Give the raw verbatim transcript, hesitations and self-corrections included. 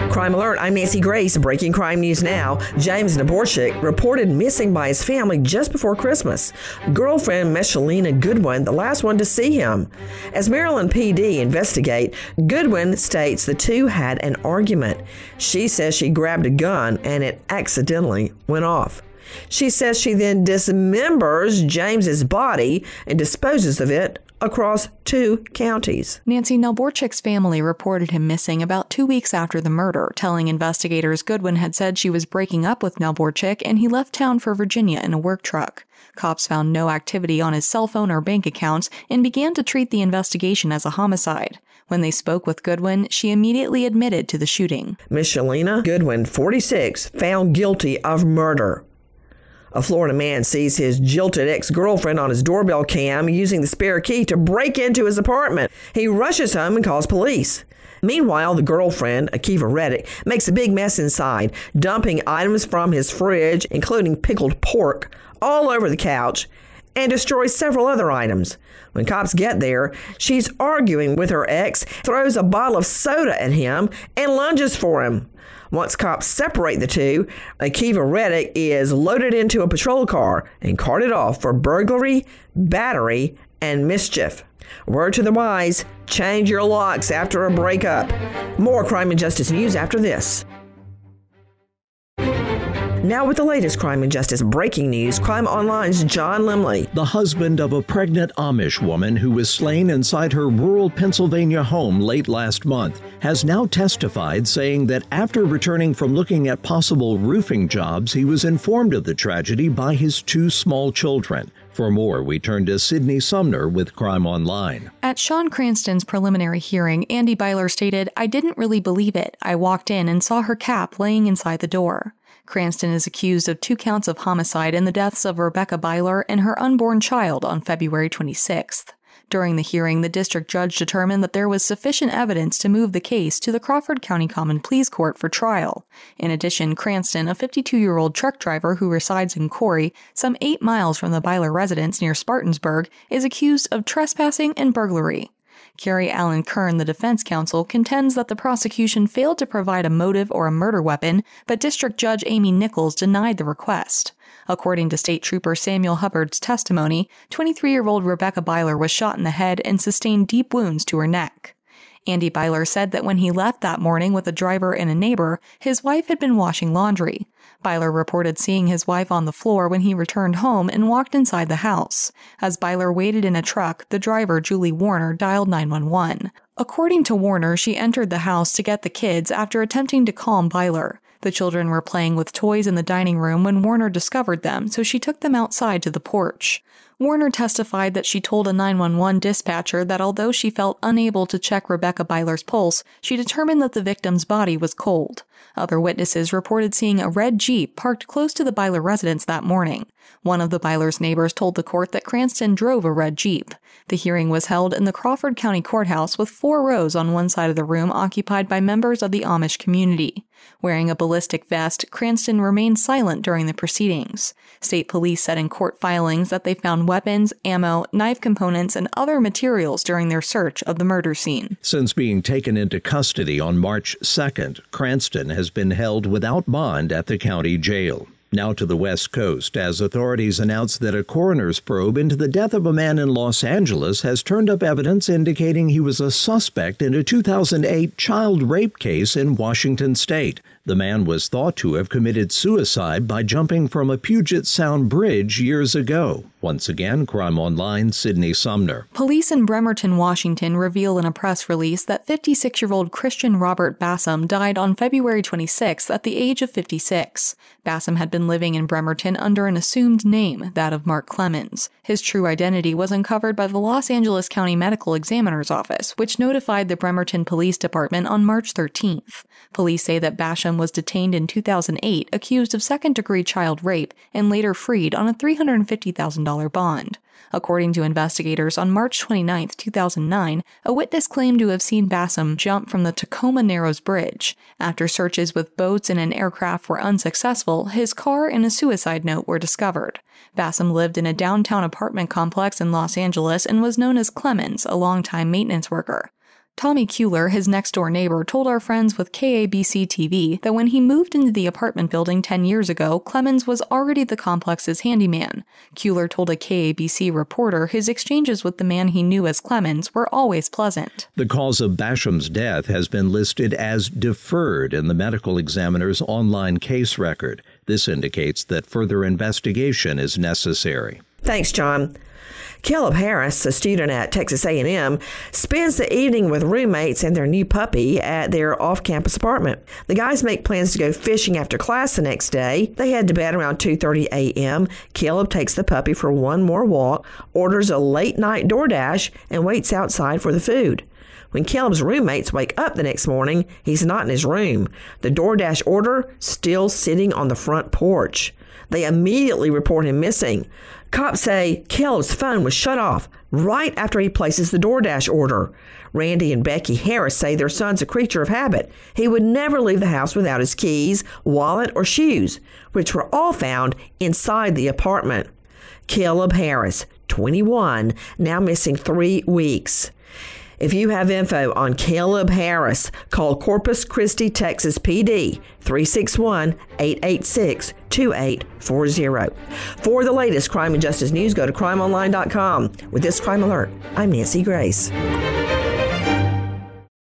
Crime Alert, I'm Nancy Grace. Breaking crime news now. James Naborchik reported missing by his family just before Christmas. Girlfriend Meshalina Goodwin, the last one to see him. As Maryland P D investigate, Goodwin states the two had an argument. She says she grabbed a gun and it accidentally went off. She says she then dismembers James's body and disposes of it across two counties. Nancy Naborchik's family reported him missing about two weeks after the murder, telling investigators Goodwin had said she was breaking up with Naborchik and he left town for Virginia in a work truck. Cops found no activity on his cell phone or bank accounts and began to treat the investigation as a homicide. When they spoke with Goodwin, she immediately admitted to the shooting. Meshalina Goodwin, forty-six, found guilty of murder. A Florida man sees his jilted ex-girlfriend on his doorbell cam using the spare key to break into his apartment. He rushes home and calls police. Meanwhile, the girlfriend, Akiva Reddick, makes a big mess inside, dumping items from his fridge, including pickled pork, all over the couch, and destroys several other items. When cops get there, she's arguing with her ex, throws a bottle of soda at him, and lunges for him. Once cops separate the two, Akiva Reddick is loaded into a patrol car and carted off for burglary, battery, and mischief. Word to the wise, change your locks after a breakup. More crime and justice news after this. Now with the latest crime and justice breaking news, Crime Online's John Limley. The husband of a pregnant Amish woman who was slain inside her rural Pennsylvania home late last month has now testified, saying that after returning from looking at possible roofing jobs, he was informed of the tragedy by his two small children. For more, we turn to Sydney Sumner with Crime Online. At Sean Cranston's preliminary hearing, Andy Byler stated, "I didn't really believe it. I walked in and saw her cap laying inside the door." Cranston is accused of two counts of homicide in the deaths of Rebecca Byler and her unborn child on February twenty-sixth. During the hearing, the district judge determined that there was sufficient evidence to move the case to the Crawford County Common Pleas Court for trial. In addition, Cranston, a fifty-two-year-old truck driver who resides in Corey, some eight miles from the Byler residence near Spartansburg, is accused of trespassing and burglary. Carrie Allen Kern, the defense counsel, contends that the prosecution failed to provide a motive or a murder weapon, but District Judge Amy Nichols denied the request. According to State Trooper Samuel Hubbard's testimony, twenty-three-year-old Rebecca Byler was shot in the head and sustained deep wounds to her neck. Andy Byler said that when he left that morning with a driver and a neighbor, his wife had been washing laundry. Byler reported seeing his wife on the floor when he returned home and walked inside the house. As Byler waited in a truck, the driver, Julie Warner, dialed nine one one. According to Warner, she entered the house to get the kids after attempting to calm Byler. The children were playing with toys in the dining room when Warner discovered them, so she took them outside to the porch. Warner testified that she told a nine one one dispatcher that although she felt unable to check Rebecca Byler's pulse, she determined that the victim's body was cold. Other witnesses reported seeing a red Jeep parked close to the Byler residence that morning. One of the Byler's neighbors told the court that Cranston drove a red Jeep. The hearing was held in the Crawford County Courthouse with four rows on one side of the room occupied by members of the Amish community. Wearing a ballistic vest, Cranston remained silent during the proceedings. State police said in court filings that they found weapons, ammo, knife components, and other materials during their search of the murder scene. Since being taken into custody on March second, Cranston has been held without bond at the county jail. Now to the West Coast, as authorities announce that a coroner's probe into the death of a man in Los Angeles has turned up evidence indicating he was a suspect in a two thousand eight child rape case in Washington state. The man was thought to have committed suicide by jumping from a Puget Sound bridge years ago. Once again, Crime Online, Sydney Sumner. Police in Bremerton, Washington reveal in a press release that fifty-six-year-old Christian Robert Bassam died on February twenty-sixth at the age of fifty-six. Bassam had been living in Bremerton under an assumed name, that of Mark Clemens. His true identity was uncovered by the Los Angeles County Medical Examiner's Office, which notified the Bremerton Police Department on March thirteenth. Police say that Bassam was detained in two thousand eight, accused of second-degree child rape, and later freed on a three hundred fifty thousand dollars bond. According to investigators, on March twenty-ninth, two thousand nine, a witness claimed to have seen Bassam jump from the Tacoma Narrows Bridge. After searches with boats and an aircraft were unsuccessful, his car and a suicide note were discovered. Bassam lived in a downtown apartment complex in Los Angeles and was known as Clemens, a longtime maintenance worker. Tommy Kuehler, his next-door neighbor, told our friends with K A B C T V that when he moved into the apartment building ten years ago, Clemens was already the complex's handyman. Kuehler told a K A B C reporter his exchanges with the man he knew as Clemens were always pleasant. The cause of Basham's death has been listed as deferred in the medical examiner's online case record. This indicates that further investigation is necessary. Thanks, John. Caleb Harris, a student at Texas A and M, spends the evening with roommates and their new puppy at their off-campus apartment. The guys make plans to go fishing after class the next day. They head to bed around two thirty a.m. Caleb takes the puppy for one more walk, orders a late-night DoorDash, and waits outside for the food. When Caleb's roommates wake up the next morning, he's not in his room. The DoorDash order still sitting on the front porch. They immediately report him missing. Cops say Caleb's phone was shut off right after he places the DoorDash order. Randy and Becky Harris say their son's a creature of habit. He would never leave the house without his keys, wallet, or shoes, which were all found inside the apartment. Caleb Harris, twenty-one, now missing three weeks. If you have info on Caleb Harris, call Corpus Christi, Texas P D, three six one, eight eight six, two eight four zero. For the latest crime and justice news, go to crime online dot com. With this Crime Alert, I'm Nancy Grace.